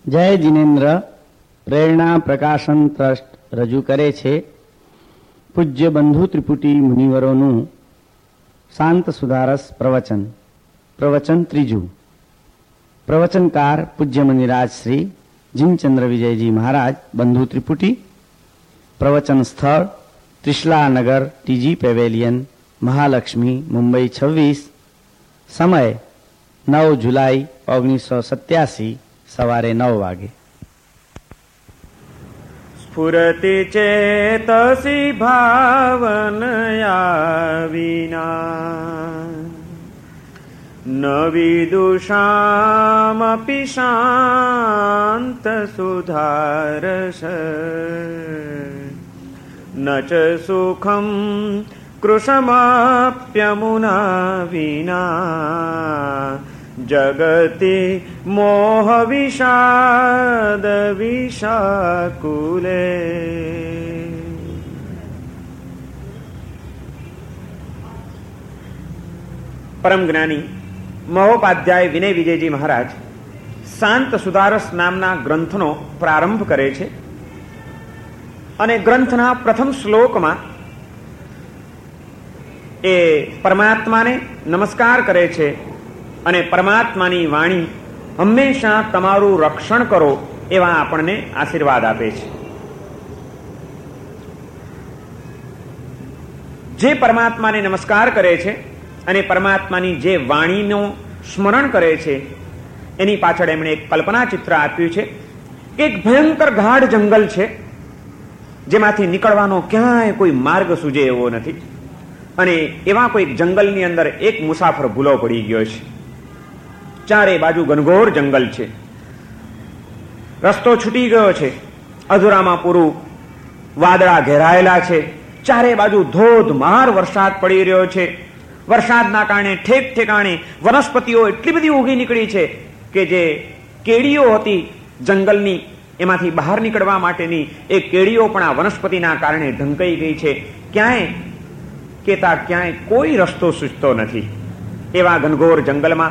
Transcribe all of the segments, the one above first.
જય જિનેન્દ્ર પ્રેરણા પ્રકાશન ટ્રસ્ટ રજૂ કરે છે પૂજ્ય બંધુ ત્રિપુટી મુનિવરોનું શાંત સુધારસ પ્રવચન. પ્રવચન ત્રીજું. પ્રવચનકાર પૂજ્ય મુનિરાજ શ્રી જીનચંદ્ર વિજયજી મહારાજ, બંધુ ત્રિપુટી. પ્રવચન સ્થળ ત્રિશલા નગર, ટીજી પેવેલિયન, મહાલક્ષ્મી, મુંબઈ 26. સમય 9 જુલાઈ 1987, સવારે 9 વાગે. સ્ફુરતિ ચેતસી ભાવનયા વિના ન વિદુષામપિ શાંત સુધારસ ન ચ સુખમ કૃશમાપ્યમુના વિના જગતિ મોહ વિષાદ વિષાકુલે. પરમ જ્ઞાની મહોપાધ્યાય વિનય વિજયજી મહારાજ શાંત સુધારસ નામના ગ્રંથનો પ્રારંભ કરે છે અને ગ્રંથના પ્રથમ શ્લોકમાં એ પરમાત્માને નમસ્કાર કરે છે અને પરમાત્માની વાણી હંમેશા તમારું રક્ષણ કરો એવા આપણને આશીર્વાદ આપે છે. જે પરમાત્માને નમસ્કાર કરે છે અને પરમાત્માની જે વાણીનું સ્મરણ કરે છે એની પાછળ એમણે એક કલ્પના ચિત્ર આપ્યું છે. એક ભયંકર ગાઢ જંગલ છે જેમાંથી નીકળવાનો ક્યાંય કોઈ માર્ગ સૂજે એવો નથી અને એવા કોઈ જંગલની અંદર એક મુસાફર ભૂલો પડી ગયો છે. ચારે બાજુ ઘનઘોર જંગલ છે, રસ્તો છૂટી ગયો છે, અધૂરામાં પૂરું વાદળા ઘેરાયેલા છે, ચારે બાજુ ધોધમાર વરસાદ પડી રહ્યો છે. વરસાદના કારણે ઠેક ઠેકાણે વનસ્પતિઓ એટલી બધી ઉગી નીકળી છે કે જે કેડીઓ હતી જંગલની એમાંથી બહાર નીકળવા માટેની એ કેડીઓ પણ આ વનસ્પતિના કારણે ઢંકાઈ ગઈ છે. ક્યાંય કેતા ક્યાંય કોઈ રસ્તો સૂચતો નથી. એવા ઘનઘોર જંગલમાં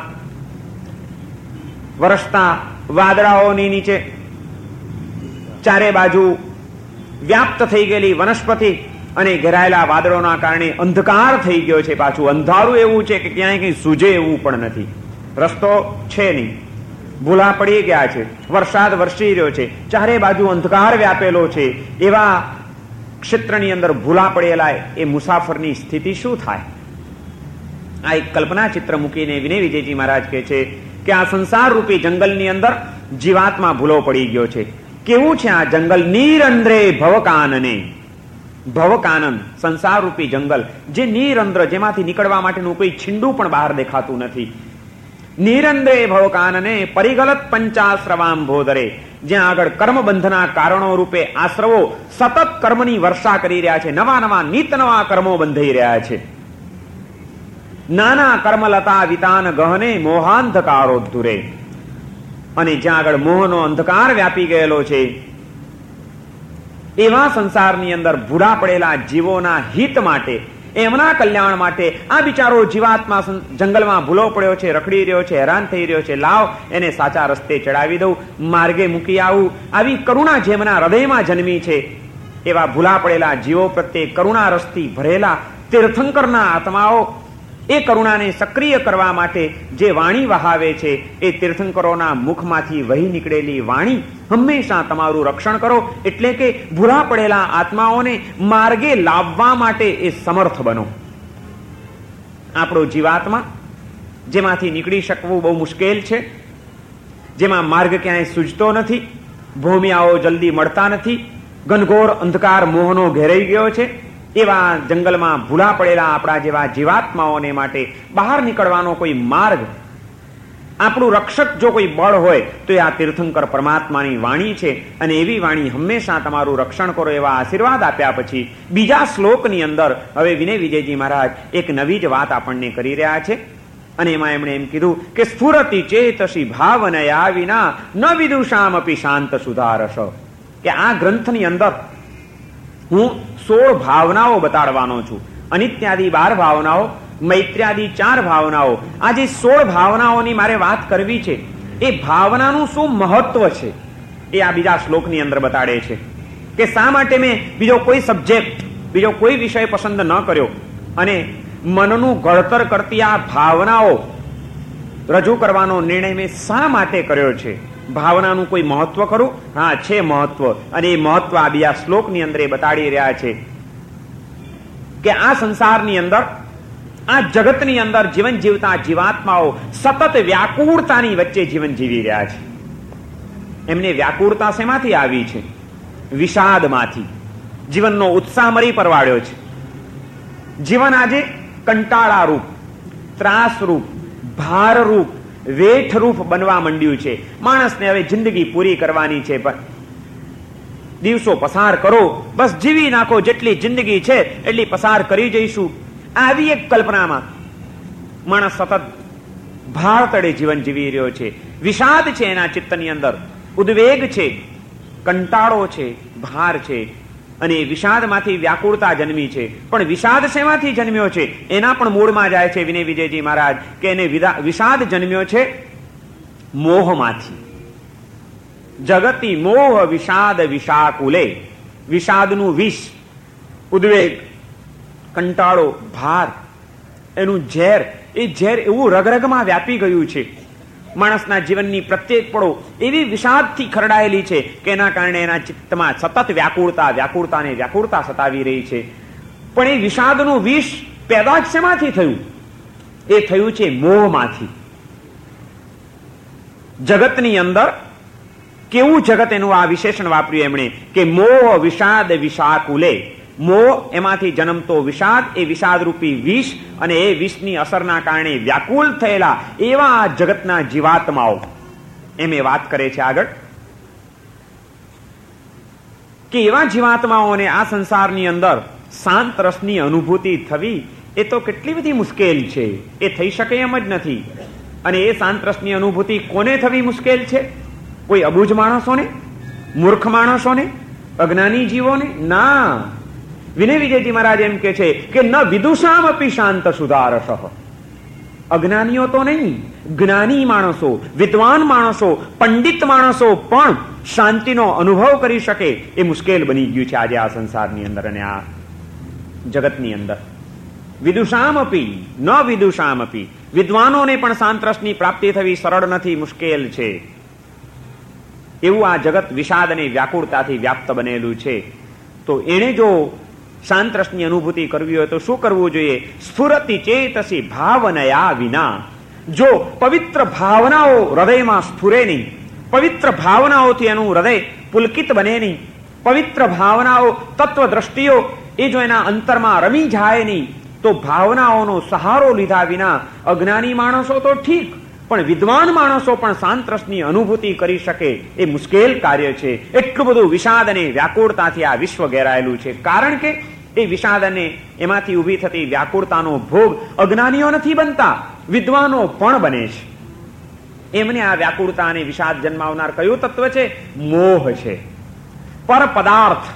વરસતા વાદળાઓની નીચે ચારે બાજુ વ્યાપ્ત થઈ ગયેલી વનસ્પતિ અને ઘેરાયેલા વાદળોના કારણે અંધકાર થઈ ગયો છે. પાછું અંધારું એવું છે કે ક્યાંય કંઈ સૂજે એવું પણ નથી. રસ્તો છે નહીં, ભૂલા પડી ગયા છે, વરસાદ વરસી રહ્યો છે, ચારે બાજુ અંધકાર વ્યાપેલો છે. એવા ક્ષેત્રની અંદર ભૂલા પડેલા એ મુસાફરની સ્થિતિ શું થાય? આ એક કલ્પના ચિત્ર મૂકીને વિનય વિજયજી મહારાજ કહે છે કે આ સંસાર રૂપી જંગલની અંદર જીવાત્મા ભૂલો પડી ગયો છે. કેવું છે આ જંગલ? નિરંદ્રે ભવકાનને. ભવકાનન સંસાર રૂપી જંગલ જે નિરંદ્ર, જેમાંથી નીકળવા માટેનું કોઈ છીંડું પણ બહાર દેખાતું નથી. નિરંદ્રે ભવકાનને પરિગલત પંચાશ્રવાંભોદરે, જ્યાં આગળ કર્મબંધના કારણો રૂપે આશ્રવો સતત કર્મની વર્ષા કરી રહ્યા છે. નવા નવા નિત નવા કર્મો બંધાઈ રહ્યા છે. નાના કર્મલતા વિતાન ગહને મોહાંધકારોદ્ધુરે, અને જ્યાં આગળ મોહનો અંધકાર વ્યાપી ગયેલો છે એવા સંસારની અંદર ભૂલા પડેલા જીવોના હિત માટે, એમના કલ્યાણ માટે આ બિચારો જીવાત્મા જંગલમાં ભૂલો પડ્યો છે, રખડી રહ્યો છે, હેરાન થઈ રહ્યો છે. લાવ એને સાચા રસ્તે ચડાવી દઉં, માર્ગે મૂકી આવું. આવી કરુણા જેમના હૃદયમાં જન્મી છે એવા ભૂલા પડેલા જીવો પ્રત્યે કરુણા રસથી ભરેલા તીર્થંકરના આત્માઓ એ કરુણાને સક્રિય કરવા માટે જે વાણી વહાવે છે એ તીર્થંકરોના મુખમાંથી વહી નીકળેલી વાણી હંમેશા તમારું રક્ષણ કરો, એટલે કે ભૂલા પડેલા આત્માઓને માર્ગે લાવવા માટે એ સમર્થ બનો. આપણો જીવાત્મા જેમાંથી નીકળી શકવું બહુ મુશ્કેલ છે, જેમાં માર્ગ ક્યાંય સૂજતો નથી, ભૂમિયાઓ જલ્દી મળતા નથી, ઘનઘોર અંધકાર મોહનો ઘેરાઈ ગયો છે, એવા જંગલમાં ભૂલા પડેલા આપણા જેવા જીવાત્માઓને માટે બહાર નીકળવાનો કોઈ માર્ગ, આપણું રક્ષક જો કોઈ બળ હોય તો એ આ તીર્થંકર પરમાત્માની વાણી છે. અને એવી વાણી હંમેશા તમારું રક્ષણ કરો એવા આશીર્વાદ આપ્યા પછી બીજા શ્લોકની અંદર હવે વિનય વિજયજી મહારાજ એક નવી જ વાત આપણને કરી રહ્યા છે. અને એમાં એમણે એમ કીધું કે સ્ફુરતિ ચેતસી ભાવનયા વિના ન વિદુષામપી શાંત સુધારસ, કે આ ગ્રંથની અંદર હું 16 ભાવનાઓ બતાડવાનો છું. અનિત્યાદિ 12 ભાવનાઓ, મૈત્ર્યાદિ 4 ભાવનાઓ. આ જે 16 ભાવનાઓની મારે વાત કરવી છે એ ભાવનાનું શું મહત્વ છે એ આ બીજા શ્લોકની અંદર બતાડે છે કે શા માટે મેં બીજો કોઈ સબ્જેક્ટ, બીજો કોઈ વિષય પસંદ ન કર્યો અને મનનું ઘડતર કરતી આ ભાવનાઓ રજૂ કરવાનો નિર્ણય મેં શા માટે કર્યો છે. ભાવનાનું કોઈ મહત્વ ખરું? હા, છે મહત્વ. અને એ મહત્વ આ બીજા શ્લોકની અંદર એ બતાડી રહ્યા છે કે આ સંસારની અંદર, આ જગતની અંદર જીવન જીવતા જીવાત્માઓ સતત વ્યાકુળતાની વચ્ચે જીવન જીવી રહ્યા છે. એમને વ્યાકુળતા શેમાંથી આવી છે? વિષાદમાંથી. જીવનનો ઉત્સાહ મરી પરવાડ્યો છે. જીવન આજે કંટાળારૂપ, ત્રાસરૂપ, ભારરૂપ, વેઠરૂપ બનવા માંડ્યું છે. માણસને હવે જિંદગી પૂરી કરવાની છે, પણ દિવસો પસાર કરો, બસ જીવી નાખો, જેટલી જિંદગી છે એટલી પસાર કરી જઈશું. આવી એક કલ્પનામાં માણસ સતત ભાર તળે જીવન જીવી રહ્યો છે. વિષાદ છે એના ચિત્તની અંદર, ઉદ્વેગ છે, કંટાળો છે, ભાર છે. અને વિષાદમાંથી વ્યાકુળતા જન્મી છે. પણ વિષાદ શેમાંથી જન્મ્યો છે એના પણ મૂળમાં જાય છે વિનય વિજયજી મહારાજ કે એને વિષાદ જન્મ્યો છે મોહમાંથી. જગતી મોહ વિષાદ વિષાકુલે. વિષાદનું વિષ, ઉદ્વેગ, કંટાળો, ભાર, એનું ઝેર, એ ઝેર એવું રગરગમાં વ્યાપી ગયું છે. માણસના જીવનની પ્રત્યેક પળો એવી વિષાદથી ખરડાયેલી છે કે એના કારણે એના ચિત્તમાં સતત વ્યાકુળતા સતાવી રહી છે. પણ એ વિષાદનું વિષ પેદા શેમાંથી થયું? એ થયું છે મોહમાંથી. જગતની અંદર કેવું જગત, એનું આ વિશેષણ વાપર્યું એમણે કે મોહ વિષાદ વિષાકુલે. મોહ, એમાંથી જન્મતો વિષાદ, એ વિષાદરૂપી વિષ, અને એ વિષની અસરના કારણે વ્યાકુલ થયેલા એવા આ જગતના જીવાત્માઓ. એમ એ વાત કરે છે આગળ કે એવા જીવાત્માઓને આ સંસારની અંદર શાંત રસની અનુભૂતિ થવી એ તો કેટલી બધી મુશ્કેલ છે. એ થઈ શકે એમ જ નથી. અને એ શાંત રસની અનુભૂતિ કોને થવી મુશ્કેલ છે? કોઈ અબુજ માણસોને, મૂર્ખ માણસોને, અજ્ઞાની જીવોને? ના. વિનય વિજયજી મહારાજ એમ કે છે કે ન વિદુષામ અપી શાંત સુધારસ. અજ્ઞાનીઓ તો નહીં, જ્ઞાની માણસો, વિદ્વાન માણસો, પંડિત માણસો પણ શાંતિનો અનુભવ કરી શકે એ મુશ્કેલ બની ગયું છે આજે આ સંસારની અંદર અને આ જગતની અંદર. વિદુષામ અપી ન વિદુષામ અપી. વિદ્વાનોને પણ શાંત રસની પ્રાપ્તિ થવી સરળ નથી, મુશ્કેલ છે. એવું આ જગત વિષાદ અને વ્યાકુળતાથી વ્યાપ્ત બનેલું છે. તો એને જો શાંત રસની અનુભૂતિ કરવી હોય તો શું કરવું જોઈએ? સ્ફુરતિ ચેતસી ભાવનયા વિના. જો પવિત્ર ભાવનાઓ હૃદયમાં સ્ફુરે નહીં, પવિત્ર ભાવનાઓથી એનું હૃદય પુલકિત બને નહીં, પવિત્ર ભાવનાઓ, તત્વદ્રષ્ટિઓ એ જો એના અંતરમાં રમી જાય નહીં, તો ભાવનાઓનો સહારો લીધા વિના અજ્ઞાની માણસો તો ઠીક, પણ વિદ્વાન માણસો પણ શાંત રસની અનુભૂતિ કરી શકે એ મુશ્કેલ કાર્ય છે. એટલું બધું વિષાદ અને વ્યાકુળતાથી આ વિશ્વ ઘેરાયેલું છે. કારણ કે એ વિષાદ અને એમાંથી ઉભી થતી વ્યાકુળતાનો ભોગ અજ્ઞાનીઓ નથી બનતા, વિદ્વાનો પણ બને છે. એમને આ વ્યાકુળતા અને વિષાદ જન્માવનાર કયું તત્વ છે? મોહ છે. પર પદાર્થ,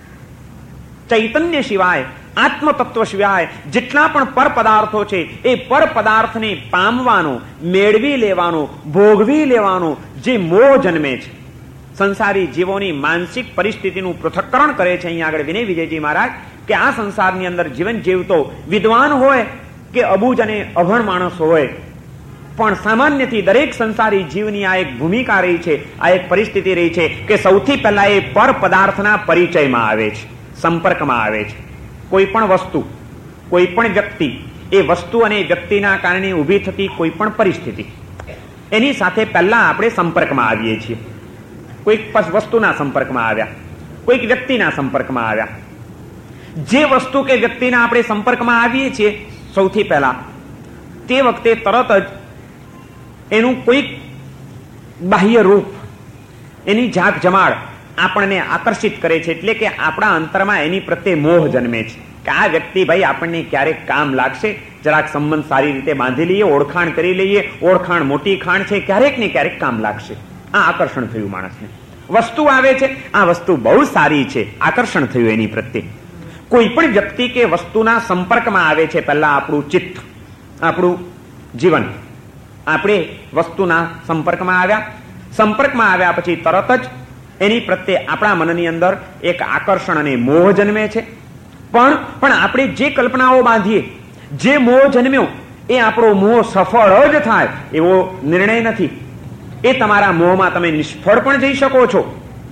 ચૈતન્ય સિવાય, આત્મ તત્વ સિવાય જેટલા પણ પર પદાર્થો છે એ પર પદાર્થને પામવાનો, મેળવી લેવાનો, ભોગવી લેવાનો જે મોહ જન્મે છે. સંસારી જીવોની માનસિક પરિસ્થિતિનું પૃથક્કરણ કરે છે અહીંયા આગળ વિનય વિજયજી મહારાજ કે આ સંસારની અંદર જીવન જીવતો વિદ્વાન હોય કે અબુજ અને અભણ માણસ હોય, પણ સામાન્યથી દરેક સંસારી જીવની આ એક ભૂમિકા રહી છે, આ એક પરિસ્થિતિ રહી છે કે સૌથી પહેલા એ પર પદાર્થના પરિચયમાં આવે છે, સંપર્કમાં આવે છે. કોઈ પણ વસ્તુ, કોઈ પણ વ્યક્તિ, એ વસ્તુ અને વ્યક્તિના કારણે ઊભી થતી કોઈ પણ પરિસ્થિતિ, એની સાથે પહેલા આપણે સંપર્કમાં આવીએ છીએ. કોઈક વસ્તુના સંપર્કમાં આવ્યા, કોઈક વ્યક્તિના સંપર્કમાં આવ્યા. જે વસ્તુ કે વ્યક્તિના આપણે સંપર્કમાં આવીએ છીએ સૌથી પહેલા, તે વખતે તરત જ એનું કોઈક બાહ્ય રૂપ, એની ઝાક જમાડ આપણને આકર્ષિત કરે છે. એટલે કે આપણા અંતરમાં એની પ્રત્યે મોહ જન્મે છે કે આ વ્યક્તિ ભાઈ આપણને ક્યારેક કામ લાગશે, જરાક સંબંધ સારી રીતે બાંધી લઈએ, ઓળખાણ કરી લઈએ, ઓળખાણ મોટી ખાણ છે, ક્યારેક ને ક્યારેક કામ લાગશે. આ આકર્ષણ થયું માણસને. વસ્તુ આવે છે, આ વસ્તુ બહુ સારી છે, આકર્ષણ થયું એની પ્રત્યે. કોઈ પણ વ્યક્તિ કે વસ્તુના સંપર્કમાં આવે છે પહેલા આપણું ચિત્ત, આપણું જીવન, આપણે વસ્તુના સંપર્કમાં આવ્યા પછી તરત જ એની પ્રત્યે આપણા મનની અંદર એક આકર્ષણ અને મોહ જન્મે છે. પણ આપણે જે કલ્પનાઓ બાંધીએ, જે મોહ જન્મ્યો એ આપણો મોહ સફળ જ થાય એવો નિર્ણય નથી. એ તમારા મોહમાં તમે નિષ્ફળ પણ જઈ શકો છો.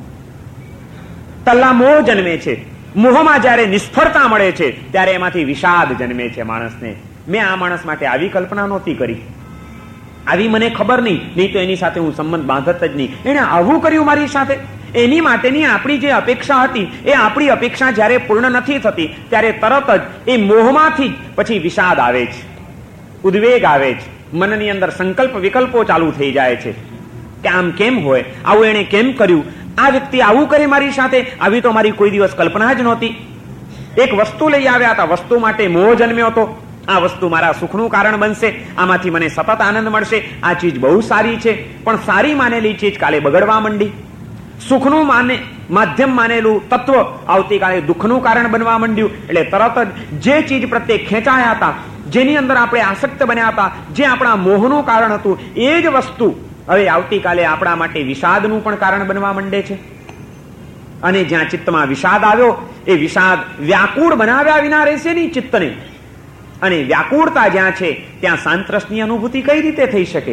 તલ્લા મોહ જન્મે છે. મોહમાં જ્યારે નિષ્ફળતા મળે છે ત્યારે એમાંથી વિષાદ જન્મે છે માણસને. મેં આ માણસ માટે આવી કલ્પના નહોતી કરી, આવી મને ખબર નહીં તો એની સાથે હું સંબંધ બાંધત જ નહીં. એને આવું કર્યું મારી સાથે. એની માટેની આપણી જે અપેક્ષા હતી એ આપણી અપેક્ષા જ્યારે પૂર્ણ નથી થતી ત્યારે તરત જ એ મોહમાંથી પછી વિષાદ આવે છે, ઉદ્વેગ આવે છે. મનની અંદર સંકલ્પ વિકલ્પો ચાલુ થઈ જાય છે કે આમ કેમ હોય, આવું એને કેમ કર્યું, આ વ્યક્તિ આવું કરે મારી સાથે, આવી તો મારી કોઈ દિવસ કલ્પના જ નહોતી. એક વસ્તુ લઈ આવ્યા હતા, વસ્તુ માટે મોહ જન્મ્યો હતો. આ વસ્તુ મારા સુખનું કારણ બનશે, આમાંથી મને સતત આનંદ મળશે, આ ચીજ બહુ સારી છે. પણ સારી માનેલી ચીજ કાલે બગડવા માંડી. સુખનું માધ્યમ માનેલું તત્વ આવતીકાલે દુઃખનું કારણ બનવા માંડ્યું. એટલે તરત જ જે ચીજ પ્રત્યે ખેંચાયા હતા, જેની અંદર આપણે આસક્ત બન્યા હતા, જે આપણા મોહનું કારણ હતું, એ જ વસ્તુ હવે આવતીકાલે આપણા માટે વિષાદનું પણ કારણ બનવા માંડે છે. અને જ્યાં ચિત્તમાં વિષાદ આવ્યો એ વિષાદ વ્યાકુળ બનાવ્યા વિના રહેશે નહીં ચિત્તને. અને વ્યાકુળતા જ્યાં છે ત્યાં સાંતરસની અનુભૂતિ કઈ રીતે થઈ શકે?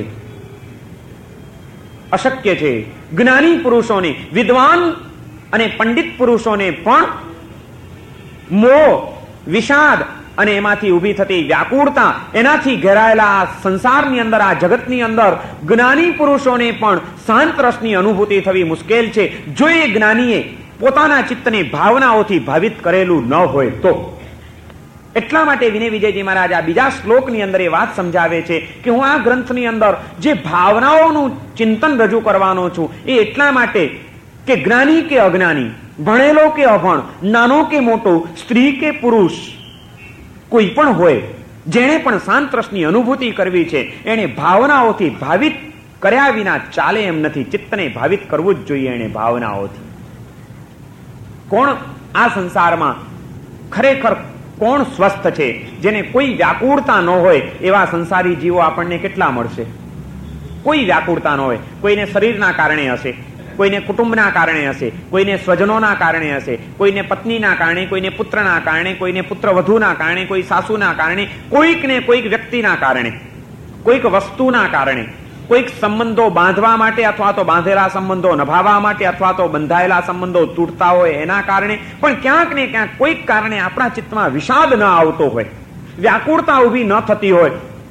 અશક્ય છે. જ્ઞાની પુરુષોને, વિદ્વાન અને પંડિત પુરુષોને પણ મોહ, વિષાદ અને એમાંથી ઉભી થતી વ્યાકુળતા, એનાથી ઘેરાયેલા આ સંસારની અંદર, આ જગતની અંદર જ્ઞાની પુરુષોને પણ શાંત રસની અનુભૂતિ થવી મુશ્કેલ છે જો એ જ્ઞાનીએ પોતાના ચિત્તને ભાવનાઓથી ભાવિત કરેલું ન હોય તો. એટલા માટે વિનય વિજયજી મહારાજ આ બીજા શ્લોકની અંદર એ વાત સમજાવે છે કે હું આ ગ્રંથની અંદર જે ભાવનાઓનું ચિંતન રજૂ કરવાનો છું એ એટલા માટે કે જ્ઞાની કે અજ્ઞાની, ભણેલો કે અભણ, નાનો કે મોટો, સ્ત્રી કે પુરુષ, કોઈ પણ હોય, જેણે પણ શાંત રસની અનુભૂતિ કરવી છે એને ભાવનાઓથી ભાવિત કર્યા વિના ચાલે એમ નથી. ચિત્તને ભાવિત કરવું જ જોઈએ એને ભાવનાઓથી. કોણ આ સંસારમાં ખરેખર કોણ સ્વસ્થ છે? જેને કોઈ વ્યાકુળતા ન હોય એવા સંસારી જીવો આપણને કેટલા મળશે? કોઈ વ્યાકુળતા ન હોય. કોઈને શરીરના કારણે હશે, કોઈને કુટુંબના કારણે હશે, કોઈને સ્વજનોના કારણે હશે, કોઈને પત્નીના કારણે, કોઈને પુત્રના કારણે, કોઈને પુત્રવધુના કારણે, કોઈ સાસુના કારણે, કોઈકને કોઈક વ્યક્તિના કારણે, કોઈક વસ્તુના કારણે, કોઈક સંબંધો બાંધવા માટે અથવા તો બાંધેલા સંબંધો નભાવવા માટે અથવા તો બંધાયેલા સંબંધો તૂટતા હોય એના કારણે. પણ ક્યાંક ને ક્યાંક કોઈક કારણે આપણા ચિત્તમાં વિષાદ ન આવતો હોય, વ્યાકુળતા ઉભી ન થતી હોય,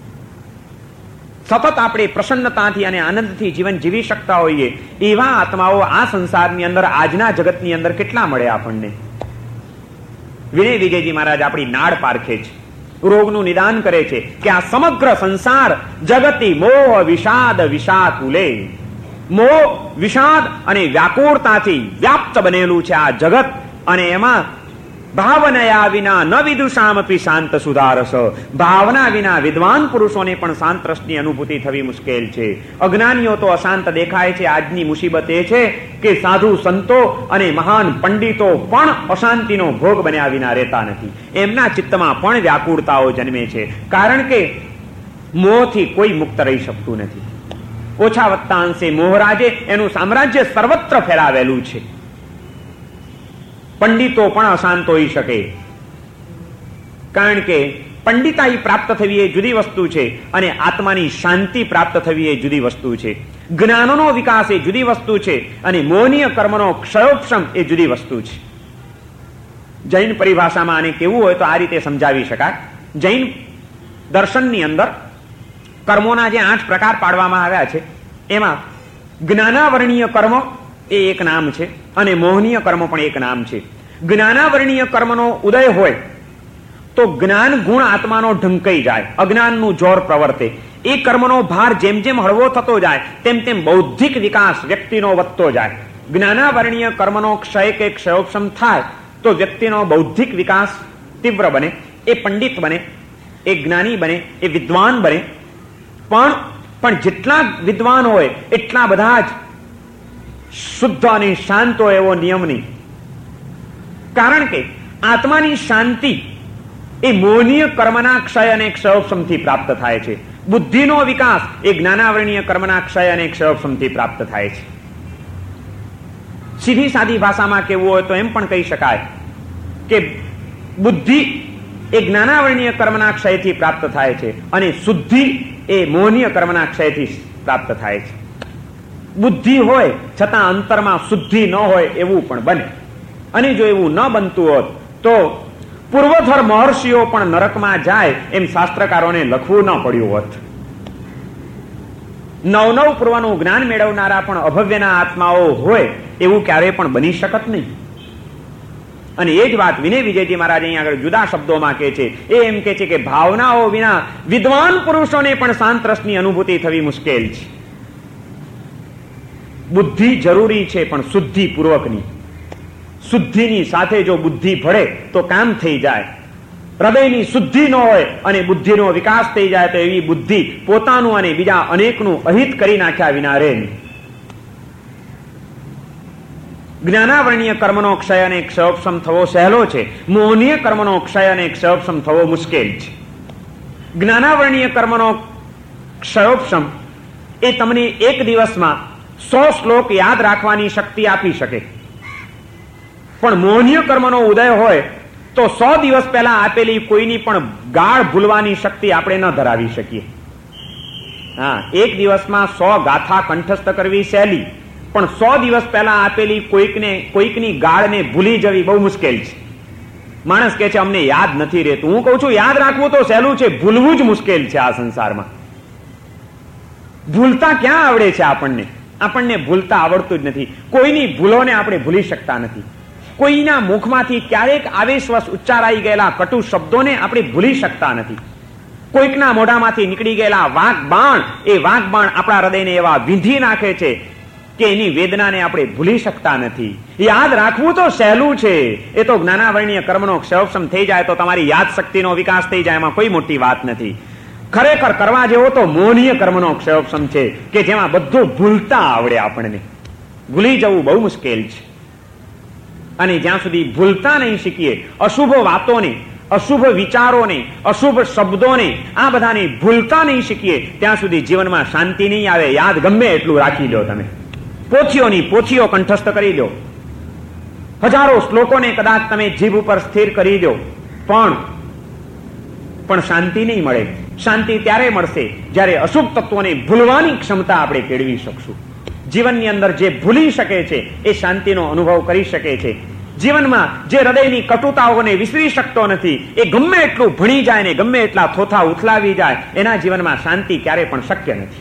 સતત આપણે પ્રસન્નતાથી અને આનંદથી જીવન જીવી શકતા હોઈએ એવા આત્માઓ આ સંસારની અંદર, આજના જગતની અંદર કેટલા મળે આપણને? વિનય વિજયજી મહારાજ આપણી નાડ પારખે છે, રોગનું નિદાન કરે છે કે આ સમગ્ર સંસાર જગતી મોહ વિષાદ વિષાકુલે, મોહ, વિષાદ અને વ્યાકુળતાથી વ્યાપ્ત બનેલું છે આ જગત. અને એમાં ભાવનયા વિના ન વિદુષામપી શાંત સુધારસ, ભાવના વિના વિદ્વાન પુરુષોને પણ શાંત રસની અનુભૂતિ થવી મુશ્કેલ છે. અજ્ઞાનીઓ તો અશાંત દેખાય છે. આજની મુસીબત એ છે કે સાધુ સંતો અને મહાન પંડિતો પણ અશાંતિનો ભોગ બન્યા વિના રહેતા નથી. એમના ચિત્તમાં પણ વ્યાકુળતાઓ જન્મે છે, કારણ કે મોહથી કોઈ મુક્ત રહી શકતું નથી. ઓછા વત્તા અંશે મોહરાજે એનું સામ્રાજ્ય સર્વત્ર ફેલાવેલું છે. પંડિતો પણ અશાંત હોઈ શકે, કારણ કે પંડિતાઈ પ્રાપ્ત થવી એ જુદી વસ્તુ છે અને આત્માની શાંતિ પ્રાપ્ત થવી એ જુદી વસ્તુ છે. જ્ઞાનનો વિકાસ એ જુદી વસ્તુ છે અને મોહનીય કર્મનો ક્ષયોપશમ એ જુદી વસ્તુ છે. જૈન પરિભાષામાં આને કેવું હોય તો આ રીતે સમજાવી શકાય. જૈન દર્શનની અંદર કર્મોના જે 8 પ્રકાર પાડવામાં આવ્યા છે એમાં જ્ઞાનાવરણીય કર્મ એ એક નામ છે અને મોહનીય કર્મ પણ એક નામ છે. જ્ઞાનાવરણીય કર્મનો ઉદય હોય તો જ્ઞાન ગુણ આત્માનો ઢંકાઈ જાય, અજ્ઞાનનું જોર પ્રવર્તે. એ કર્મનો ભાર જેમ જેમ હળવો થતો જાય તેમ તેમ બૌદ્ધિક વિકાસ વ્યક્તિનો વધતો જાય. જ્ઞાનાવરણીય કર્મનો ક્ષય કે ક્ષયોપશમ થાય તો વ્યક્તિનો બૌદ્ધિક વિકાસ તીવ્ર બને, એ પંડિત બને, એ જ્ઞાની બને, એ વિદ્વાન બને. પણ જેટલા વિદ્વાન હોય એટલા બધા જ શુદ્ધ અને શાંત હોય એવો નિયમ નહીં. કારણ કે આત્માની શાંતિ એ મોહનીય કર્મના ક્ષય અને ક્ષયોપશમથી પ્રાપ્ત થાય છે. બુદ્ધિનો વિકાસ એ જ્ઞાનાવરણીય કર્મના ક્ષય અને ક્ષયોપશમથી પ્રાપ્ત થાય છે. સીધી સાદી ભાષામાં કહેવું હોય તો એમ પણ કહી શકાય કે બુદ્ધિ એ જ્ઞાનાવરણીય કર્મના ક્ષયથી પ્રાપ્ત થાય છે અને શુદ્ધિ એ મોહનીય કર્મના ક્ષયથી પ્રાપ્ત થાય છે. બુદ્ધિ હોય છતાં અંતરમાં શુદ્ધિ ન હોય એવું પણ બને. અને જો એવું ન બનતું હોત તો પૂર્વધર મહર્ષિઓ પણ નરકમાં જાય એમ શાસ્ત્રકારોને લખવું ન પડ્યું હોત. નવ પૂર્વનું જ્ઞાન મેળવનારા પણ અભવ્યના આત્માઓ હોય એવું ક્યારેય પણ બની શકત નહીં. અને એ જ વાત વિનય વિજયજી મહારાજ અહીંયા આગળ જુદા શબ્દોમાં કહે છે. એ એમ કે છે કે ભાવનાઓ વિના વિદ્વાન પુરુષોને પણ શાંત રસની અનુભૂતિ થવી મુશ્કેલ છે. બુદ્ધિ જરૂરી છે પણ શુદ્ધિ પૂર્વકની. શુદ્ધિની સાથે જો બુદ્ધિ ભળે તો કામ થઈ જાય. હૃદયની શુદ્ધિ ન હોય અને બુદ્ધિનો વિકાસ થઈ જાય તો એવી બુદ્ધિ પોતાનું અને બીજા અનેકનું અહિત કરી નાખ્યા વિના રહે નહીં. જ્ઞાનાવરણીય કર્મનો ક્ષય અને ક્ષયોપશમ થવો સહેલો છે. મોહનીય કર્મનો ક્ષય અને ક્ષયોપશમ થવો મુશ્કેલ છે. જ્ઞાનાવરણીય કર્મનો ક્ષયોપશમ એ તમને એક દિવસમાં 100 શ્લોક યાદ રાખવાની શક્તિ આપી શકે. પણ મોહનીય કર્મનો ઉદય હોય તો 100 દિવસ પહેલા આપેલી કોઈની પણ ગાળ ભૂલવાની શક્તિ આપણે ન ધરાવી શકીએ. હા, એક દિવસમાં 100 ગાથા કંઠસ્થ કરવી સહેલી, પણ 100 દિવસ પહેલા આપેલી કોઈકની ગાળને ભૂલી જવી બહુ મુશ્કેલ છે. માણસ કહે છે અમને યાદ નથી રહેતું. હું કહું છું યાદ રાખવું તો સહેલું છે, ભૂલવું જ મુશ્કેલ છે આ સંસારમાં. ભૂલતા ક્યાં આવડે છે આપણને? આપણને ભૂલતા આવડતું જ નથી. કોઈની ભૂલોને આપણે ભૂલી શકતા નથી. કોઈના મુખમાંથી ક્યારેક આવેશવશ ઉચ્ચારાઈ ગયેલા કટુ શબ્દોને આપણે ભૂલી શકતા નથી. કોઈકના મોઢામાંથી નીકળી ગયેલા વાઘ બાણ, એ વાઘ બાણ આપણા હૃદયને એવા વિંધી નાખે છે કે એની વેદનાને આપણે ભૂલી શકતા નથી. યાદ રાખવું તો સહેલું છે. એ તો જ્ઞાનાવરણીય કર્મનો ક્ષયોપશમ થઈ જાય તો તમારી યાદ શક્તિનો વિકાસ થઈ જાય, એમાં કોઈ મોટી વાત નથી. ખરેખર કરવા જેવો તો મોહનીય કર્મનો ક્ષયોપશમ છે કે જેમાં બધું ભૂલતા આવડે આપણને. ભૂલી જવું બહુ મુશ્કેલ છે. અને જ્યાં સુધી ભૂલતા નહીં શીખીએ, અશુભ વાતોને, અશુભ વિચારોને, અશુભ શબ્દોને, આ બધાને ભૂલતા નહીં શીખીએ ત્યાં સુધી જીવનમાં શાંતિ નહીં આવે. યાદ ગમે એટલું રાખી લો, તમે પોથીઓની પોથીઓ કંઠસ્થ કરી લો, હજારો શ્લોકોને કદાચ તમે જીભ ઉપર સ્થિર કરી દો, પણ શાંતિ નહીં મળે. શાંતિ ત્યારે મળશે જ્યારે અશુભ તત્વોને ભૂલવાની ક્ષમતા આપણે કેળવી શકશું. જીવનની અંદર જે ભૂલી શકે છે એ શાંતિનો અનુભવ કરી શકે છે. જીવનમાં જે હૃદયની કટુતાઓને વિસરી શકતો નથી, એ ગમે એટલું ભણી જાય ને ગમે એટલા થોથા ઉથલાવી જાય, એના જીવનમાં શાંતિ ક્યારે પણ શક્ય નથી.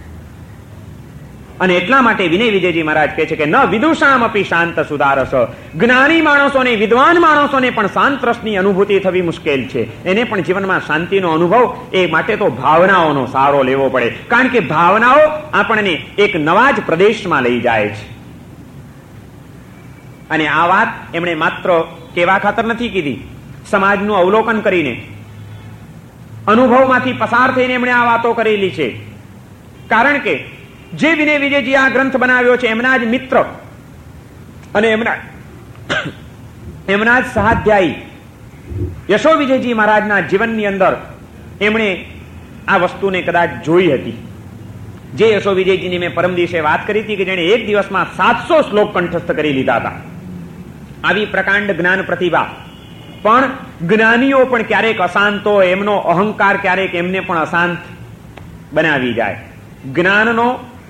અને એટલા માટે વિનય વિજયજી મહારાજ કહે છે કે ન વિદુષામ અપી શાંત સુધારસ. જ્ઞાની માણસોને, વિદ્વાન માણસોને પણ શાંત રસની અનુભૂતિ થવી મુશ્કેલ છે. એને પણ જીવનમાં શાંતિનો અનુભવ, એ માટે તો ભાવનાઓનો સહારો લેવો પડે. કારણ કે ભાવનાઓ આપણને એક નવા જ પ્રદેશમાં લઈ જાય છે. અને આ વાત એમણે માત્ર કેવા ખાતર નથી કીધી, સમાજનું અવલોકન કરીને, અનુભવમાંથી પસાર થઈને એમણે આ વાતો કરેલી છે. કારણ કે જે વિનય વિજયજી આ ગ્રંથ બનાવ્યો છે એમના જ મિત્ર અને એમના જ સહાધ્યાયી યશો વિજયજી મહારાજના જીવનની અંદર એમણે આ વસ્તુને કદાચ જોઈ હતી. જે યશો વિજયજીની મેં પરમ દિવસે વાત કરી હતી કે જેણે એક દિવસમાં 700 શ્લોક કંઠસ્થ કરી લીધા હતા. આવી પ્રકાંડ જ્ઞાન પ્રતિભા. પણ જ્ઞાનીઓ પણ ક્યારેક અશાંત હોય, એમનો અહંકાર ક્યારેક એમને પણ અશાંત બનાવી જાય. જ્ઞાનનો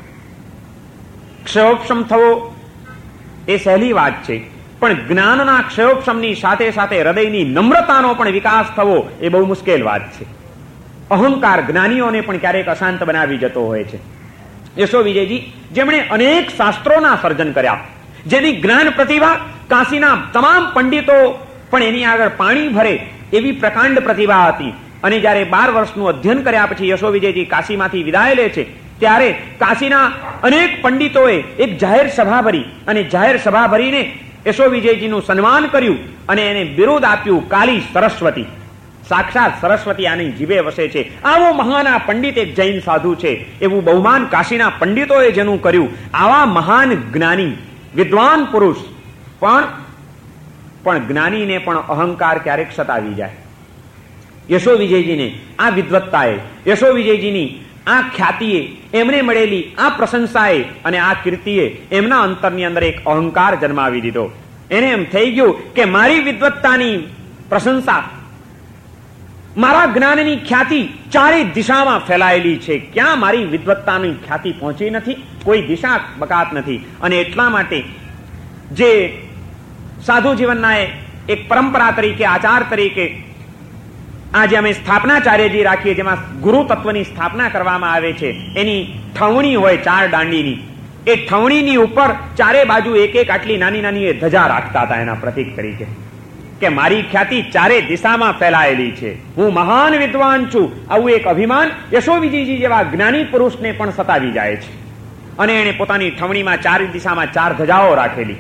ક્ષયોપશમ થવો એ સહેલી વાત છે, પણ જ્ઞાનના ક્ષયોપશમની સાથે સાથે હૃદયની નમ્રતાનો પણ વિકાસ થવો એ બહુ મુશ્કેલ વાત છે. અહંકાર જ્ઞાનીઓને પણ ક્યારેક અશાંત બનાવી જતો હોય છે. યશો વિજયજી જેમણે અનેક શાસ્ત્રોના સર્જન કર્યા, જેની જ્ઞાન પ્રતિભા કાશીના તમામ પંડિતો પણ એની આગળ પાણી ભરે એવી પ્રકાંડ પ્રતિભા હતી. અને જયારે 12 વર્ષનું અધ્યયન કર્યા પછી યશો વિજયજી કાશીમાંથી વિદાય લે છે, ત્યારે કાશીના અનેક પંડિતોએ એક જાહેર સભા ભરી અને જાહેર સભા ભરીને યશો વિજયજીનું સન્માન કર્યું અને એને બિરુદ આપ્યું કાલી સરસ્વતી. સાક્ષાત સરસ્વતી આની જીભે વસે છે. આવો મહાન આ પંડિત એક જૈન સાધુ છે, એવું બહુમાન કાશીના પંડિતોએ જેનું કર્યું. આવા મહાન જ્ઞાની વિદ્વાન પુરુષ પણ જ્ઞાનીને પણ અહંકાર ક્યારેક સતાવી જાય. યશો વિજયજીને આ વિદ્વત્તાએ, યશો વિજયજીની આ ખ્યાતિએ, એમને મળેલી આ પ્રશંસાએ અને આ કીર્તિએ એમના અંતરની અંદર એક અહંકાર જન્માવી દીધો. એને એમ થઈ ગયું કે મારી વિદ્વત્તાની પ્રશંસા, મારા જ્ઞાનની ખ્યાતિ ચારે દિશામાં ફેલાયેલી છે. ક્યાં મારી વિદ્વત્તાની ખ્યાતિ પહોંચી નથી? કોઈ દિશા બકાત નથી. અને એટલા માટે જે સાધુ જીવનના એક પરંપરા તરીકે, આચાર તરીકે આજે અમે સ્થાપનાચાર્યજી રાખીએ, જેમાં ગુરુ તત્વની સ્થાપના કરવામાં આવે છે, એની ઠવણી હોય 4 દાંડીની. એ ઠવણીની ઉપર ચારે બાજુ એક એક આટલી નાની નાની એ ધજા રાખતા હતા એના પ્રતીક તરીકે, કે મારી ખ્યાતિ ચારે દિશામાં ફેલાયેલી છે, હું મહાન વિદ્વાન છું. આવું એક અભિમાન યશો વિજયજી જેવા જ્ઞાની પુરુષને પણ સતાવી જાય છે. અને એને પોતાની ઠવણીમાં 4 દિશામાં 4 ધજાઓ રાખેલી.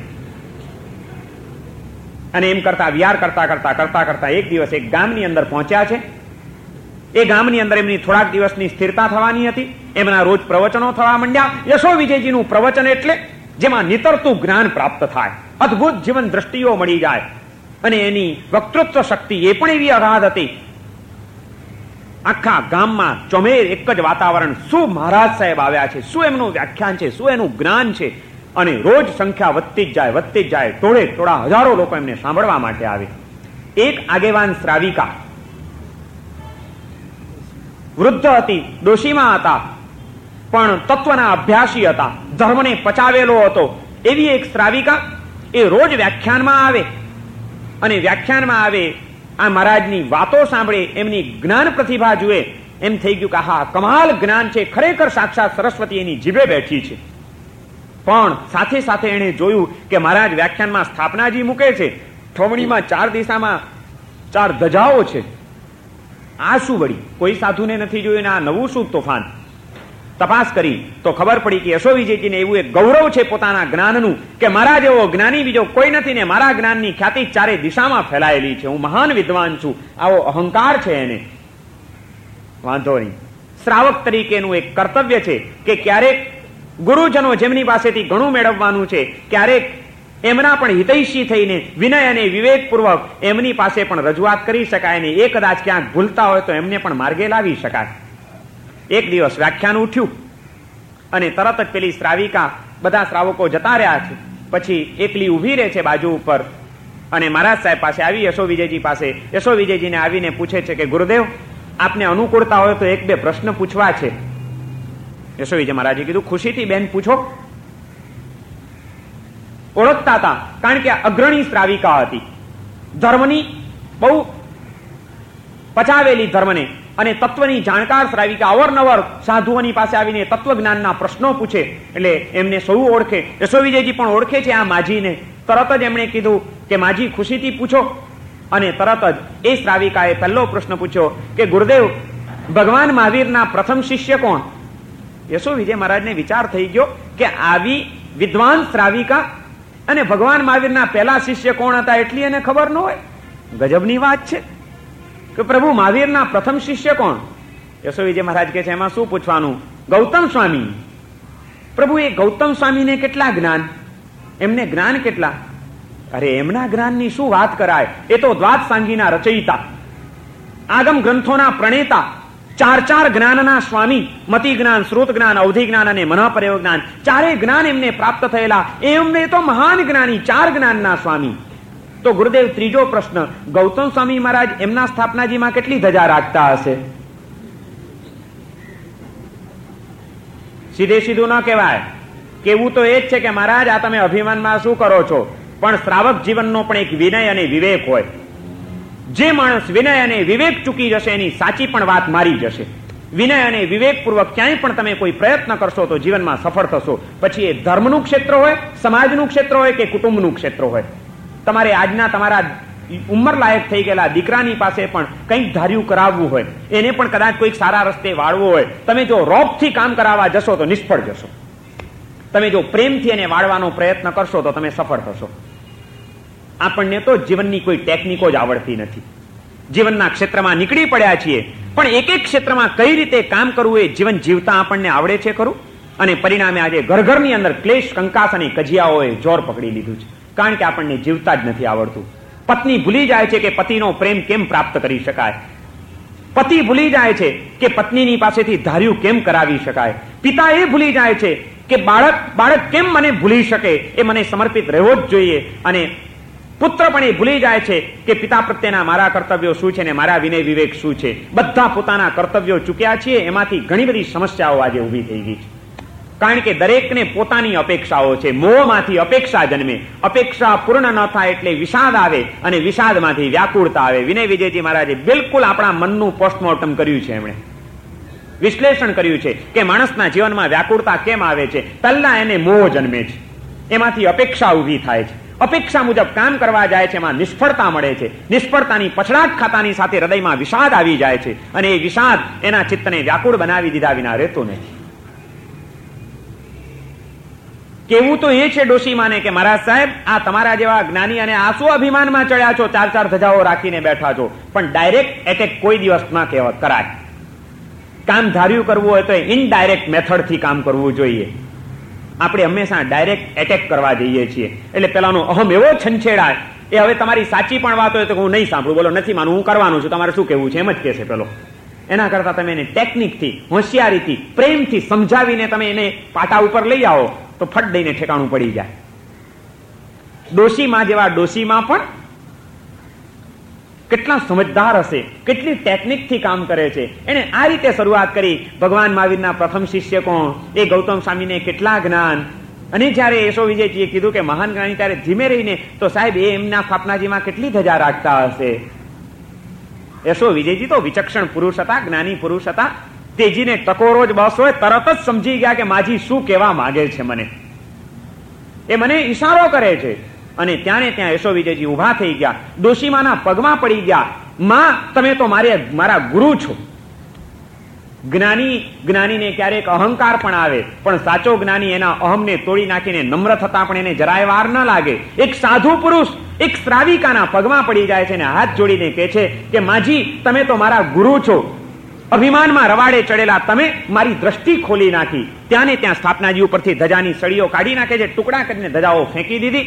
અને એમ કરતા વિહાર કરતા એક દિવસ એક ગામની અંદર પહોંચ્યા છે. એ ગામની અંદર એમની થોડાક દિવસની સ્થિરતા થવાની હતી. એમના રોજ પ્રવચનો થવા માંડ્યા. યશો વિજયજીનું પ્રવચન એટલે જેમાં નિતરતું જ્ઞાન પ્રાપ્ત થાય, અદભુત જીવન દ્રષ્ટિઓ મળી જાય. અને એની વક્તૃત્વ શક્તિ એ પણ એવી અગાધ હતી. આખા ગામમાં ચોમેર એક જ વાતાવરણ, શું મહારાજ સાહેબ આવ્યા છે, શું એમનું વ્યાખ્યાન છે, શું એનું જ્ઞાન છે. અને રોજ સંખ્યા વધતી જ જાય. ટોળા હજારો લોકો એમને સાંભળવા માટે આવે. એક આગેવાન શ્રાવિકા વૃદ્ધ હતી, ડોશીમાં હતા, પણ તત્વના અભ્યાસી હતા, ધર્મને પચાવેલો હતો. એવી એક શ્રાવિકા એ રોજ વ્યાખ્યાનમાં આવે. અને વ્યાખ્યાનમાં આવે, આ મહારાજની વાતો સાંભળે, એમની જ્ઞાન પ્રતિભા જુએ. એમ થઈ ગયું કે હા, કમાલ જ્ઞાન છે, ખરેખર સાક્ષાત સરસ્વતી એની જીભે બેઠી છે. પણ સાથે સાથે એને જોયું કે મહારાજ વ્યાખ્યાનમાં સ્થાપનાજી મૂકે છે, ઠવણીમાં 4 દિશામાં 4 ધજાઓ છે. આ શું વળી? કોઈ સાધુને નથી જોયું ને આ નવું શું તોફાન? તપાસ કરી તો ખબર પડી કે યશો વિજયજીને એવું એક ગૌરવ છે પોતાના જ્ઞાનનું, કે મારા જેવો જ્ઞાની બીજો કોઈ નથી ને મારા જ્ઞાનની ખ્યાતિ 4 દિશામાં ફેલાયેલી છે, હું મહાન વિદ્વાન છું. આવો અહંકાર છે એને. વાંધો નહીં, શ્રાવક તરીકેનું એક કર્તવ્ય છે કે ક્યારેક ગુરુજનો જેમની પાસેથી ઘણું મેળવવાનું છે, ક્યારેક એમના પણ હિતૈષી થઈને વિનય અને વિવેકપૂર્વક એમની પાસે પણ રજૂઆત કરી શકાય. ને એ કદાચ ક્યાંક ભૂલતા હોય તો એમને પણ માર્ગે લાવી શકાય. એક દિવસ વ્યાખ્યાન ઉઠ્યું અને તરત જ પેલી શ્રાવિકા, બધા શ્રાવકો જતા રહ્યા છે, પછી એકલી ઊભી રહે છે બાજુ ઉપર. અને મહારાજ સાહેબ પાસે આવી, યશો વિજયજી પાસે. યશો વિજયજીને આવીને પૂછે છે કે ગુરુદેવ, આપને અનુકૂળતા હોય તો 1-2 પ્રશ્ન પૂછવા છે. યશો વિજય મહારાજે કીધું, ખુશીથી બેન પૂછો. ઓળખતા હતા, કારણ કે અગ્રણી શ્રાવિકા હતી, ધર્મની બહુ પચાવેલી, ધર્મને અને તત્વની જાણકાર શ્રાવિકા. અવરનવર સાધુઓની પાસે આવીને તત્વજ્ઞાનના પ્રશ્નો પૂછે, એટલે એમને સૌ ઓળખે. યશો વિજયજી પણ ઓળખે છે આ માજીને. તરત જ એમણે કીધું કે માજી ખુશીથી પૂછો. અને તરત જ એ શ્રાવિકાએ પહેલો પ્રશ્ન પૂછ્યો કે ગુરુદેવ, ભગવાન મહાવીરના પ્રથમ શિષ્ય કોણ? યશો વિજય મહારાજને વિચાર થઈ ગયો કે આવી વિદ્વાન શ્રાવિકા અને ભગવાન મહાવીરના પહેલા શિષ્ય કોણ હતા એટલી એને ખબર ન હોય. ગજબની વાત છે કે પ્રભુ મહાવીરના પ્રથમ શિષ્ય કોણ? યશો વિજય મહારાજ કહે છે, એમાં શું પૂછવાનું? ગૌતમ સ્વામી. પ્રભુ, એ ગૌતમ સ્વામીને કેટલા જ્ઞાન? એમને જ્ઞાન કેટલા? અરે એમના જ્ઞાનની શું વાત કરાય, એ તો દ્વાદ સાંગીના રચયિતા, આગમ ગ્રંથોના પ્રણેતા, 4 જ્ઞાનના સ્વામી, મતિ જ્ઞાન, શ્રુત જ્ઞાન, અવધિ જ્ઞાન અને મનઃપર્યોગ જ્ઞાન, 4 જ્ઞાન એમને પ્રાપ્ત થયેલા. એમને તો મહાન જ્ઞાની, 4 જ્ઞાનના સ્વામી. તો ગુરુદેવ, ત્રીજો પ્રશ્ન, ગૌતમ સ્વામી મહારાજ એમના સ્થાપનાજીમાં કેટલી ધજા રાખતા હશે? સીધું ન કહેવાય. કેવું તો એ જ છે કે મહારાજ, આ તમે અભિમાનમાં શું કરો છો? પણ શ્રાવક જીવનનો પણ એક વિનય અને વિવેક હોય. જે માણસ વિનય અને વિવેક ચૂકી જશે એની સાચી પણ વાત મારી જશે. વિનય અને વિવેકપૂર્વક ક્યાંય પણ તમે કોઈ પ્રયત્ન કરશો તો જીવનમાં સફળ થશો. પછી એ ધર્મનું ક્ષેત્ર હોય, સમાજનું ક્ષેત્ર હોય કે કુટુંબનું ક્ષેત્ર હોય. તમારે આજના તમારા ઉંમર લાયક થઈ ગયેલા દીકરાની પાસે પણ કંઈક ધાર્યું કરાવવું હોય, એને પણ કદાચ કોઈક સારા રસ્તે વાળવું હોય, તમે જો રોપથી કામ કરાવવા જશો તો નિષ્ફળ જશો. તમે જો પ્રેમથી એને વાળવાનો પ્રયત્ન કરશો તો તમે સફળ થશો. આપણને તો જીવનની કોઈ ટેકનિકો જ આવડતી નથી. જીવનના ક્ષેત્રમાં નીકળી પડ્યા છીએ, પણ એક ક્ષેત્રમાં કઈ રીતે કામ કરવું એ જીવન જીવતા આપણને આવડે છે ખરું? અને પરિણામે આજે ઘરની અંદર ક્લેશ, કંકાસ અને કજિયાઓએ જોર પકડી લીધું છે, કારણ કે આપણને જીવતા જ નથી આવડતું. પત્ની ભૂલી જાય છે કે પતિનો પ્રેમ કેમ પ્રાપ્ત કરી શકાય. પતિ ભૂલી જાય છે કે પત્નીની પાસેથી ધાર્યું કેમ કરાવી શકાય. પિતા એ ભૂલી જાય છે કે બાળક કેમ મને ભૂલી શકે, એ મને સમર્પિત રહેવો જ જોઈએ. અને પુત્ર પણ એ ભૂલી જાય છે કે પિતા પ્રત્યેના મારા કર્તવ્યો શું છે ને મારા વિનય વિવેક શું છે. બધા પોતાના કર્તવ્યો ચૂક્યા છીએ. એમાંથી ઘણી બધી સમસ્યાઓ આજે ઊભી થઈ ગઈ છે. કારણ કે દરેકને પોતાની અપેક્ષાઓ છે. મોહમાંથી અપેક્ષા જન્મે. અપેક્ષા પૂર્ણ ન થાય એટલે વિષાદ આવે અને વિષાદમાંથી વ્યાકુળતા આવે. વિનય વિજયજી મહારાજે બિલકુલ આપણા મનનું પોસ્ટમોર્ટમ કર્યું છે. એમણે વિશ્લેષણ કર્યું છે કે માણસના જીવનમાં વ્યાકુળતા કેમ આવે છે. પહેલા એને મોહ જન્મે છે, એમાંથી અપેક્ષા ઊભી થાય છે. અપેક્ષા મુજબ કામ કરવા જાય છે, એમાં નિષ્ફળતા મળે છે. નિષ્ફળતાની પછડાટ ખાતાની સાથે હૃદયમાં વિષાદ આવી જાય છે અને એ વિષાદ એના ચિત્તને વ્યાકુળ બનાવી દીધા વિના રહેતો નથી. કેવું તો એ છે ડોશીમાને કે મહારાજ સાહેબ, આ તમારા જેવા જ્ઞાની અને આંસુ અભિમાનમાં ચડ્યા છો, 4 ધજાઓ રાખીને બેઠા છો, પણ ડાયરેક્ટ એટેક કોઈ દિવસ ના કહેવત કરાય. કામ ધાર્યું કરવું હોય તો ઇનડાયરેક્ટ મેથડથી કામ કરવું જોઈએ. આપણે હંમેશા ડાયરેક્ટ એટેક કરવા જઈએ છીએ એટલે પેલાનો અહમ એવો છંછેડાય. એ હવે તમારી સાચી પણ વાત હોય તો હું નહીં સાંભળું, બોલો નથી માનું, હું કરવાનું છું, તમારે શું કહેવું છે, એમ જ કહેશે પેલો. એના કરતા તમે એને ટેકનિકથી, હોશિયારીથી, પ્રેમથી સમજાવીને તમે એને પાટા ઉપર લઈ આવો તો ફટ દઈને ઠેકાણું પડી જાય. ડોશીમાં જેવા ડોશીમાં પણ કેટલા સમજદાર હશે, કેટલી ટેકનિકથી કામ કરે છે. એને આ રીતે શરૂઆત કરી. ભગવાન મહાવીરના પ્રથમ શિષ્ય કોણ? એ ગૌતમ સ્વામીને કેટલા જ્ઞાન. અને જયારે યશો વિજયજીએ કીધું કે મહાન જ્ઞાની, ત્યારે ધીમે રહીને તો સાહેબ એ એમના સ્થાપનાજીમાં કેટલી ધજા રાખતા હશે. યશો વિજયજી તો વિચક્ષણ પુરુષ હતા, જ્ઞાની પુરુષ હતા. તેજીને ટકોરો જ બસ હોય તરત જ સમજી ગયા કે માજી શું કહેવા માંગે છે મને, એ મને ઈશારો કરે છે. અને ત્યાં યશો વિજયજી ઉભા થઈ ગયા, ડોશીમાના પગમાં પડી ગયા. માં, તમે તો મારા ગુરુ છો. જ્ઞાનીને ક્યારેક અહંકાર પણ આવે, પણ સાચો જ્ઞાની એના અહમને તોડી નાખીને નમ્ર થતા પણ એને જરાય વાર ન લાગે. એક સાધુ પુરુષ એક શ્રાવિકાના પગમાં પડી જાય છે અને હાથ જોડીને કહે છે કે માજી, તમે તો મારા ગુરુ છો. અભિમાનમાં રવાડે ચડેલા તમે મારી દ્રષ્ટિ ખોલી નાખી. ત્યાં સ્થાપનાજી ઉપરથી ધજાની સળીઓ કાઢી નાખે છે, ટુકડા કરીને ધજાઓ ફેંકી દીધી,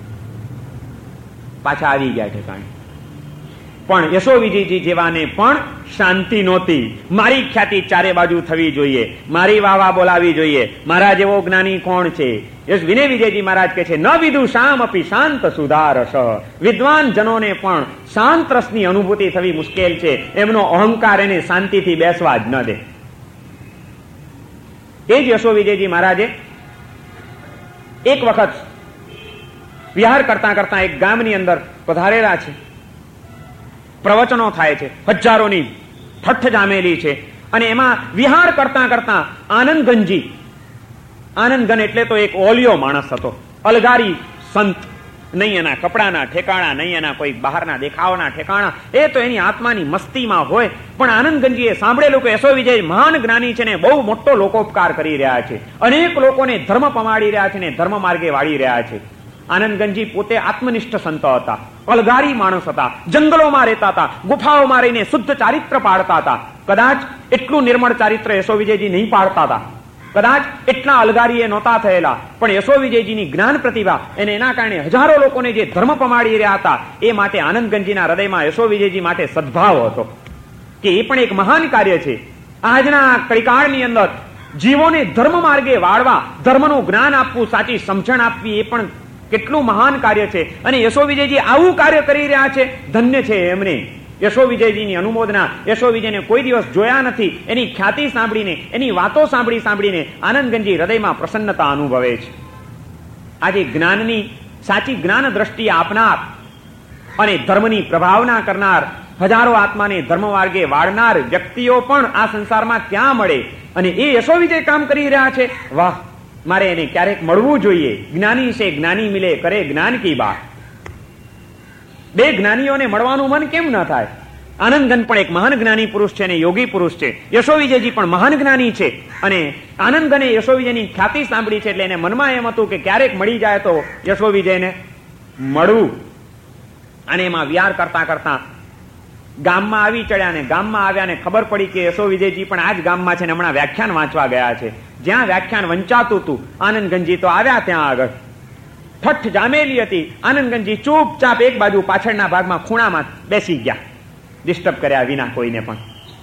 પાછા આવી ગયા ઠેકાણે. પણ યશો વિજયજી જેવાને પણ શાંતિ નહોતી. મારી ખ્યાતિ ચારે બાજુ થવી જોઈએ, મારી વાવા બોલાવી જોઈએ. મારા જેવો જ્ઞાની કોણ છે? વિનય વિજયજી મહારાજ કહે છે, ન વિદુષામ અપી શાંત સુધારસ. વિદ્વાન જનોને પણ શાંત રસની અનુભૂતિ થવી મુશ્કેલ છે. એમનો અહંકાર એને શાંતિથી બેસવા જ ન દે. એ જ યશો વિજયજી મહારાજે એક વખત વિહાર કરતા કરતા એક ગામની અંદર પધારેલા છે. પ્રવચનો થાય છે, હજારોની ઠઠ્ઠ જામેલી છે. અને એમાં વિહાર કરતા કરતા આનંદગન એટલે તો એક ઓલિયો માણસ હતો, અલગારી સંત. નહીં એના કપડાના ઠેકાણા, નહીં એના કોઈ બહારના દેખાવના ઠેકાણા, એ તો એની આત્માની મસ્તીમાં હોય. પણ આનંદગંજીએ સાંભળેલું કે યશો વિજય મહાન જ્ઞાની છે ને બહુ મોટો લોકોપકાર કરી રહ્યા છે, અનેક લોકોને ધર્મ પમાડી રહ્યા છે ને ધર્મ માર્ગે વાળી રહ્યા છે. આનંદગંજી પોતે આત્મનિષ્ઠ સંત હતા, અલગારી માણસ હતા, જંગલોમાં રહેતા હતા, ગુફાઓમાં રહીને શુદ્ધ ચારિત્ર પાડતા હતા. કદાચ એટલું નિર્મળ ચારિત્ર યશો વિજયજી નહીં પાડતા હતા, કદાચ એટલા અલગારી એ નહોતા થયેલા, પણ યશો વિજયજીની જ્ઞાન પ્રતિભા એને એના કારણે હજારો લોકોને જે ધર્મ પમાડી રહ્યા હતા, એ માટે આનંદગંજીના હૃદયમાં યશો વિજયજી માટે સદભાવ હતો કે એ પણ એક મહાન કાર્ય છે. આજના કળિકાળની અંદર જીવોને ધર્મ માર્ગે વાળવા, ધર્મનું જ્ઞાન આપવું, સાચી સમજણ આપવી, એ પણ કેટલું મહાન કાર્ય છે. અને યશો વિજયજી આવું કાર્ય કરી રહ્યા છે, ધન્ય છે એમને. યશો વિજયજીની અનુમોદના. યશો વિજયને કોઈ દિવસ જોયા નથી, એની ખ્યાતિ સાંભળીને, એની વાતો સાંભળીને આનંદગંજી હૃદયમાં પ્રસન્નતા અનુભવે છે. આજે જ્ઞાનની સાચી જ્ઞાન દ્રષ્ટિ આપનાર અને ધર્મની પ્રભાવના કરનાર, હજારો આત્માને ધર્મ માર્ગે વાળનાર વ્યક્તિઓ પણ આ સંસારમાં ક્યાં મળે? અને એ યશો વિજય કામ કરી રહ્યા છે. વાહ, મારે એને ક્યારેક મળવું જોઈએ. જ્ઞાની છે જ્ઞાની મિલે કરે જ્ઞાન કી બાત. બે જ્ઞાનીઓને મળવાનું મન કેમ ન થાય? આનંદગન પણ એક મહાન જ્ઞાની પુરુષ છે અને યોગી પુરુષ છે. યશો વિજયજી પણ મહાન જ્ઞાની છે. અને આનંદગને યશો વિજયની ખ્યાતિ સાંભળી છે એટલે એને મનમાં એમ હતું કે ક્યારેક મળી જાય તો યશો વિજયને મળવું. અને એમાં વિહાર કરતા કરતા ગામમાં આવી ચડ્યા ને ગામમાં આવ્યા ને ખબર પડી કે યશો વિજયજી પણ આ જ ગામમાં છે ને હમણાં વ્યાખ્યાન વાંચવા ગયા છે. જ્યાં વ્યાખ્યાન વંચાતું હતું આનંદગનજી તો આવ્યા ત્યાં આગળ. ઠઠ્ઠ જામેલી હતી. આનંદગનજી ચૂપચાપ એક બાજુ પાછળના ભાગમાં ખૂણામાં બેસી ગયા, ડિસ્ટર્બ કર્યા વિના કોઈને પણ.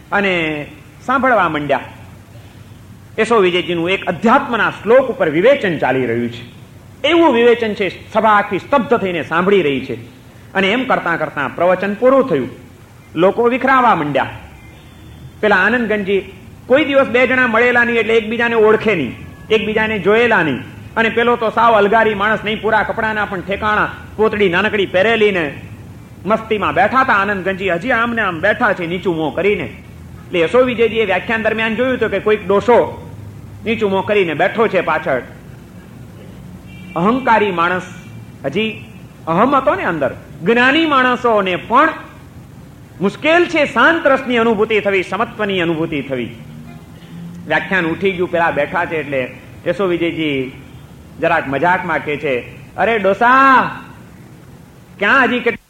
અને સાંભળવા માંડ્યા. યશો વિજયજીનું એક અધ્યાત્મના શ્લોક ઉપર વિવેચન ચાલી રહ્યું છે. એવું વિવેચન છે, સભા આખી સ્તબ્ધ થઈને સાંભળી રહી છે. અને એમ કરતા કરતા પ્રવચન પૂરું થયું. લોકો વિખરાવા માંડ્યા. પેલા આનંદગંજી કોઈ દિવસ બે જણા મળેલા નહીં એટલે એકબીજાને ઓળખે નહીં, એકબીજાને જોયેલા નહીં. અને પેલો તો સાવ અલગારી માણસ નહીં, પૂરા કપડાના પણ ઠેકાણા, પોતડી નાનકડી પહેરેલી ને મસ્તીમાં બેઠા હતા. આનંદગંજી હજી આમને આમ બેઠા છે નીચું મોં કરીને. એટલે યશો વિજયજીએ વ્યાખ્યાન દરમિયાન જોયું હતું કે કોઈક ડોસો નીચું મોં કરીને બેઠો છે પાછળ. અહંકારી માણસ, હજી અહમ હતો ને અંદર. જ્ઞાની માણસોને પણ મુશ્કેલ છે શાંત રસની અનુભૂતિ થવી, સમત્વની અનુભૂતિ થવી. વ્યાખ્યાન ઉઠી ગયું, પેલા બેઠા છે એટલે યશો વિજયજી જરાક મજાકમાં કહે છે, અરે ડોસા ક્યાં હજી